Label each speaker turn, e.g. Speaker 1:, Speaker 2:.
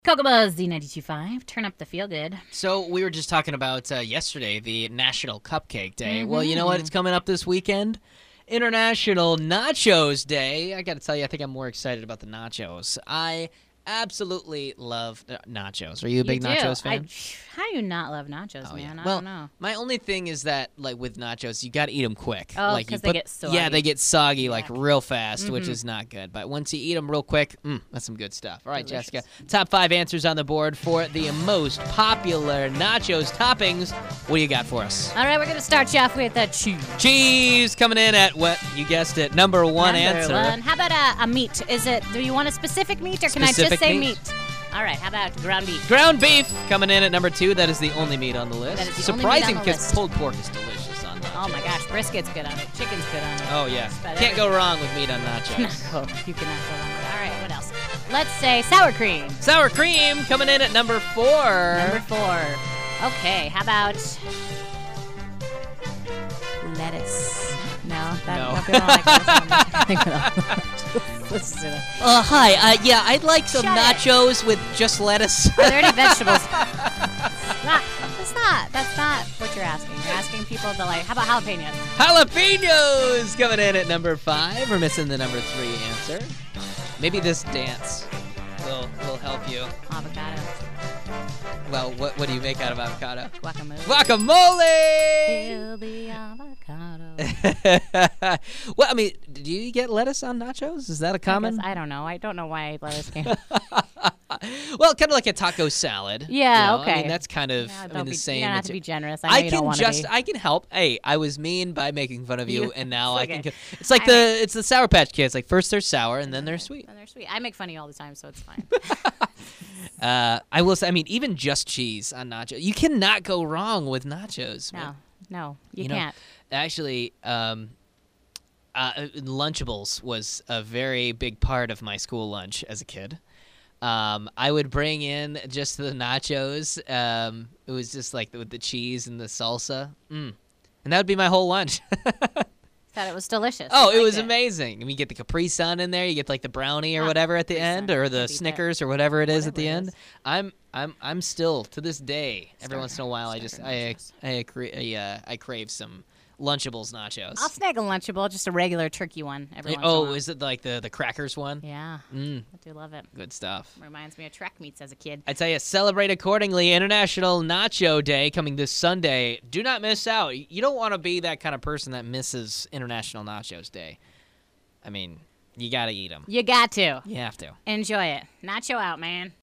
Speaker 1: Kogabuzz Z92.5, turn up the feel good.
Speaker 2: So we were just talking about yesterday, the National Cupcake Day. Well, you know what? It's coming up this weekend. International Nachos Day. I got to tell you, I think I'm more excited about the nachos. I absolutely love nachos. Are you a big nachos fan?
Speaker 1: How do you not love nachos, man?
Speaker 2: Yeah.
Speaker 1: I don't know.
Speaker 2: My only thing is that, like, with nachos, you got to eat them quick.
Speaker 1: Oh,
Speaker 2: like,
Speaker 1: because they get soggy.
Speaker 2: Yeah, they get soggy, like, real fast, which is not good. But once you eat them real quick, that's some good stuff. All right,
Speaker 1: Delicious.
Speaker 2: Jessica, top 5 answers on the board for the most popular nachos toppings. What do you got for us?
Speaker 1: All right, we're going to start you off with cheese.
Speaker 2: Cheese coming in at, what, you guessed it, number one answer.
Speaker 1: How about a meat? Do you want a specific meat, or can I just
Speaker 2: Specific
Speaker 1: say
Speaker 2: meat?
Speaker 1: meat? All right, how about ground beef?
Speaker 2: Ground beef coming in at number 2. That is the only meat on the list.
Speaker 1: That is the
Speaker 2: Surprising
Speaker 1: only meat on the
Speaker 2: because
Speaker 1: list.
Speaker 2: pulled pork is delicious on nachos.
Speaker 1: Oh my gosh, brisket's good on it. Chicken's good on it.
Speaker 2: Oh, yeah.
Speaker 1: Just about
Speaker 2: Can't go wrong with meat on nachos.
Speaker 1: No, you cannot go wrong with it. All right, what else? Let's say sour cream.
Speaker 2: Sour cream coming in at number 4.
Speaker 1: Number 4. Okay, how about lettuce? No,
Speaker 2: No.
Speaker 1: people don't like lettuce. Let's do that.
Speaker 2: Hi. Yeah, I'd like some
Speaker 1: Shut it.
Speaker 2: nachos with just lettuce.
Speaker 1: Are there any vegetables? That's not what you're asking. You're asking people to like. How about jalapenos?
Speaker 2: Jalapenos coming in at number 5. We're missing the number 3 answer. Maybe this dance will help you.
Speaker 1: Avocado.
Speaker 2: Well, what do you make out of avocado?
Speaker 1: Guacamole.
Speaker 2: Guacamole!
Speaker 1: Kill the avocado.
Speaker 2: Well, I mean, do you get lettuce on nachos? Is that a common?
Speaker 1: I don't know. I don't know why lettuce came.
Speaker 2: Well, kind of like a taco salad.
Speaker 1: Yeah,
Speaker 2: you know?
Speaker 1: okay.
Speaker 2: I mean, that's kind of
Speaker 1: Don't
Speaker 2: the
Speaker 1: be,
Speaker 2: same.
Speaker 1: You don't have to be generous. I know
Speaker 2: I
Speaker 1: you don't
Speaker 2: can
Speaker 1: want to be.
Speaker 2: I can help. Hey, I was mean by making fun of you, and now I
Speaker 1: okay.
Speaker 2: can. It's like it's the Sour Patch Kids. Like first they're sour, and then they're sweet.
Speaker 1: And they're sweet. I make fun of you all the time, so it's fine.
Speaker 2: I will say, I mean, even just cheese on nachos, you cannot go wrong with nachos.
Speaker 1: No, you
Speaker 2: know,
Speaker 1: can't.
Speaker 2: Actually, Lunchables was a very big part of my school lunch as a kid. I would bring in just the nachos. It was just like with the cheese and the salsa. And that would be my whole lunch.
Speaker 1: Thought it was delicious.
Speaker 2: Oh,
Speaker 1: I
Speaker 2: it was
Speaker 1: liked
Speaker 2: amazing. I mean, you get the Capri Sun in there. You get like the brownie or whatever at the
Speaker 1: Capri
Speaker 2: end,
Speaker 1: Sun.
Speaker 2: or
Speaker 1: Can't
Speaker 2: the
Speaker 1: beat that.
Speaker 2: Snickers or whatever it is at the
Speaker 1: Whatever
Speaker 2: end.
Speaker 1: it is.
Speaker 2: I'm still to this day. Every once in a while,
Speaker 1: Starter nachos.
Speaker 2: I crave some Lunchables nachos.
Speaker 1: I'll snag a Lunchable, just a regular turkey one every once in a
Speaker 2: Oh,
Speaker 1: while.
Speaker 2: is it like the crackers one?
Speaker 1: Yeah, I do love it.
Speaker 2: Good stuff.
Speaker 1: Reminds me of track meets as a kid.
Speaker 2: I tell you, celebrate accordingly. International Nacho Day coming this Sunday. Do not miss out. You don't want to be that kind of person that misses International Nachos Day. I mean, you got to eat them.
Speaker 1: You got to.
Speaker 2: You have to.
Speaker 1: Enjoy it. Nacho out, man.